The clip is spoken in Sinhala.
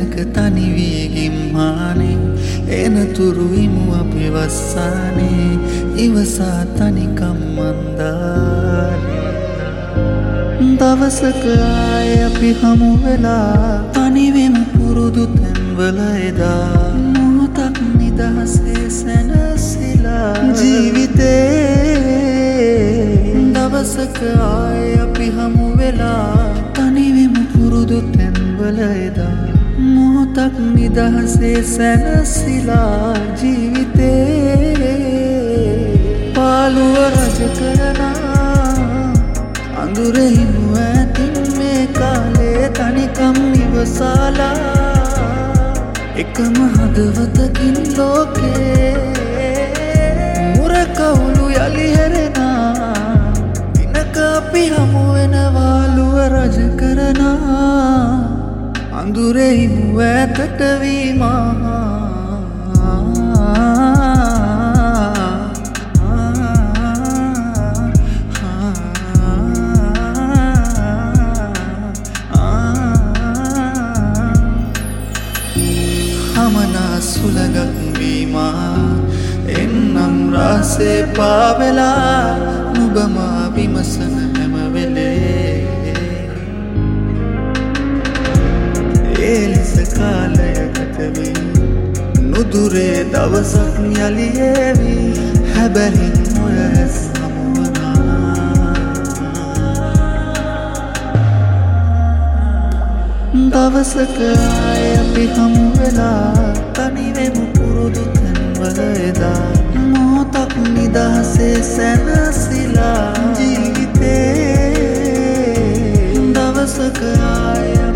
තැනක තනි වී ගිම්හානේ එනතුරු ඉමු අපි වස්සානේ ඉවසා තනිකම් මන්දානේ දවසක ආය අපි හමු වෙලා තනිවෙමු පුරුදු තැන්වල එදා මොහොතක් නිදහසේ සැනසිලා ජීවිතේ දවසක ආය අපි හමු වෙලා තනිවෙමු පුරුදු තැන්වල එදා මොහොතක් නිදහසේ සැනසිලා ජීවිතේ පාළුව රජ කරනා අඳුරේ හිමු ඇතින් මේ කාලේ තනිකම් ඉවසලා එකම හදවතකින් ලෝකේ මුරකවුළු යලි හැරෙනා දිනක අපි හමු වෙනවාලුව රජ කරනා අඳුරේ හිමු ඇතට වීමා මනා සුළඟක් වීමා එන්නම් රාසේ පාවෙලා නුබමා විමසන හැම වෙලේ ඒ ලෙස කාලය ගතවී නුදුරේ දවසක් යලි ඒවි හැබැරින් ඔය ඇස් හමුවනා දවසක ආය අපි හමු වෙලා තනිවෙමු පුරුදු තැන්වල එදා මොහොතක් නිදහසේ සැනසිලා ජීවිතේ දවසක ආය